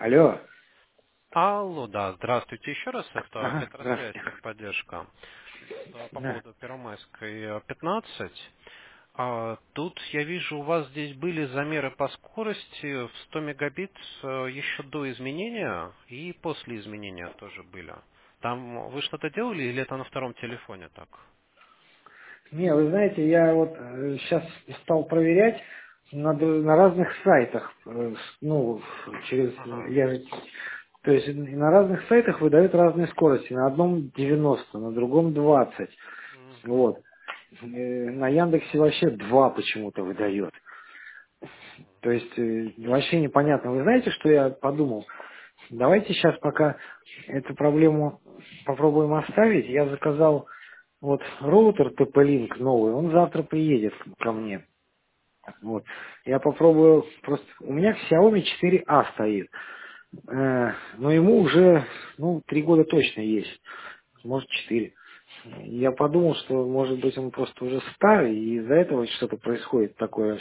Алло. Алло, да, здравствуйте еще раз, это Ага, Петросвязь, здравствуйте. техподдержка. По Да. поводу Первомайской 15. Тут я вижу, у вас здесь были замеры по скорости в 100 мегабит еще до изменения и после изменения тоже были. Там вы что-то делали или это на втором телефоне так? Не, вы знаете, я вот сейчас стал проверять на разных сайтах. Ну, через Ага. то есть на разных сайтах выдают разные скорости. На одном 90, на другом 20. Мгм. Вот. На Яндексе вообще 2 почему-то выдает. То есть вообще непонятно. Вы знаете, что я подумал? Давайте сейчас пока эту проблему попробуем оставить. Я заказал вот роутер TP-Link новый, он завтра приедет ко мне. Вот. Я попробую просто... У меня Xiaomi 4A стоит. Но ему уже, 3 года точно есть. Может, 4. Я подумал, что, может быть, он просто уже старый, и из-за этого что-то происходит такое.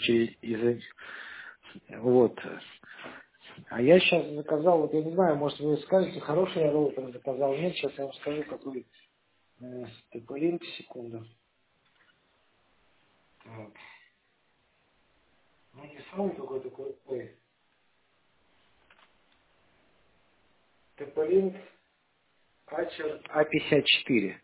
Вот. А я сейчас заказал, вот я не знаю, может, вы скажете, хороший я роутер заказал. Нет, сейчас я вам скажу, какой TP-Link, секунду. Вот. Ну, не самый какой-то крутой. TP-Link Archer A54.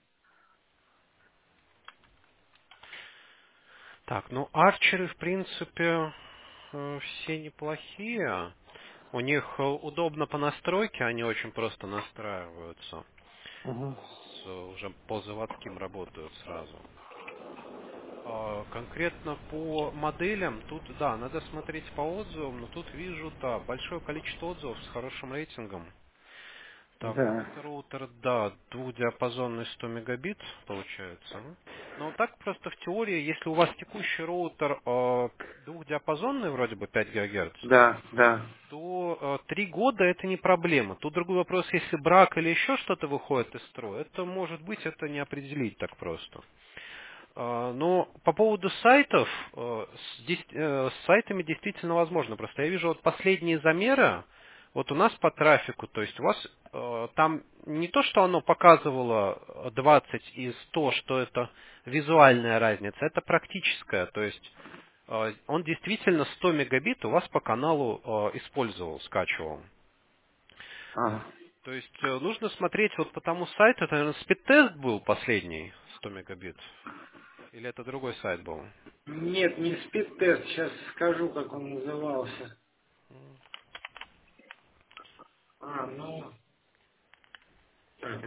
Так, ну арчеры в принципе все неплохие. У них удобно по настройке, они очень просто настраиваются. Угу. Уже по заводским работают сразу. Конкретно по моделям, тут, да, надо смотреть по отзывам, но тут вижу, да, большое количество отзывов с хорошим рейтингом. Так, ну Да. это роутер, да, двухдиапазонный 100 мегабит получается. Но так просто в теории, если у вас текущий роутер двухдиапазонный, вроде бы 5 ГГц, Да, да. то 3 года это не проблема. Тут другой вопрос, если брак или еще что-то выходит из строя, это может быть, это не определить так просто. Но по поводу сайтов, с сайтами действительно возможно. Просто я вижу вот последние замеры, вот у нас по трафику, то есть у вас там не то, что оно показывало 20 и 100, что это визуальная разница, это практическая, то есть он действительно 100 мегабит у вас по каналу использовал, скачивал. А. То есть нужно смотреть вот по тому сайту, это, наверное, спидтест был последний, 100 мегабит, или это другой сайт был? Нет, не спид-тест, сейчас скажу, как он назывался. Так,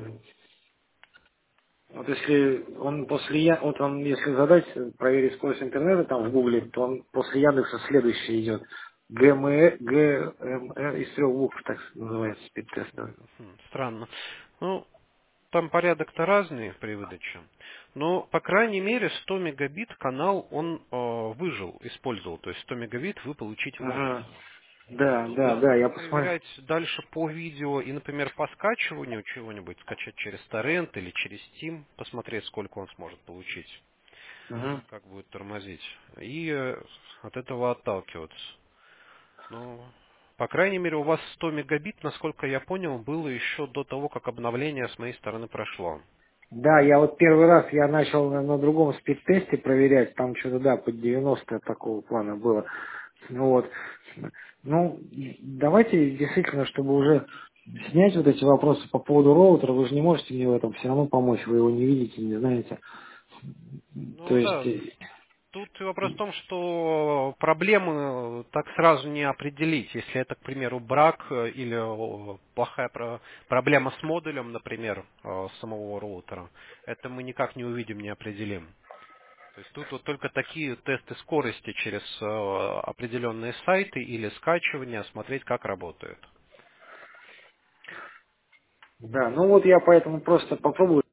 вот если он вот он, если задать, проверить скорость интернета там в Гугле, то он после Яндекса следующий идет. ГМЭ из трех букв, так называется, спид-тест. Странно. Ну, там порядок-то разный при выдаче. Но, по крайней мере, 100 мегабит канал он выжил, использовал. То есть 100 мегабит вы получить Ага. можете. Да, Тут да, да, надо я посмотрел. проверять дальше по видео и, например, по скачиванию чего-нибудь, скачать через торрент или через Steam, посмотреть, сколько он сможет получить, Мгм. как будет тормозить. И от этого отталкиваться. Ну, по крайней мере, у вас 100 мегабит, насколько я понял, было еще до того, как обновление с моей стороны прошло. Да, я вот первый раз я начал на другом спид-тесте проверять, там что-то, да, под 90 такого плана было. Ну вот. Ну, давайте действительно, чтобы уже снять вот эти вопросы по поводу роутера, вы же не можете мне в этом все равно помочь, вы его не видите, не знаете. То Ну есть, да, тут вопрос в том, что проблемы так сразу не определить. Если это, к примеру, брак или плохая проблема с модулем, например, самого роутера, это мы никак не увидим, не определим. То есть тут вот только такие тесты скорости через определенные сайты или скачивания, смотреть, как работает. да, ну вот я поэтому просто попробую